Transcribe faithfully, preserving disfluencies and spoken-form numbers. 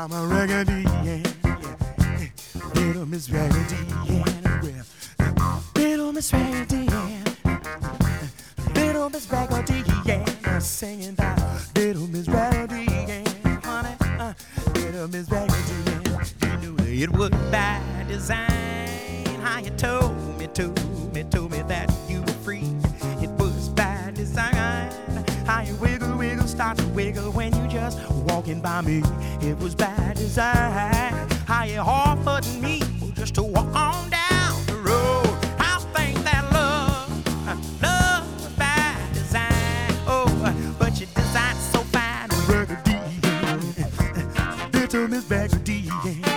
I'm a raggedy Ann, yeah. Little Miss Raggedy Ann, well, little Miss Raggedy Ann, little Miss Raggedy Ann, singing about little Miss Raggedy Ann, honey, uh, little Miss Raggedy Ann. You knew it was by design. How you told me, told me, told me that you were free. It was by design. How you wiggle, wiggle, start to wiggle when you just walking by me. It was by design. How you offered me just to walk on down the road. I think that love, love was by design. Oh, but you designed so fine. Raggedy, little Miss Raggedy.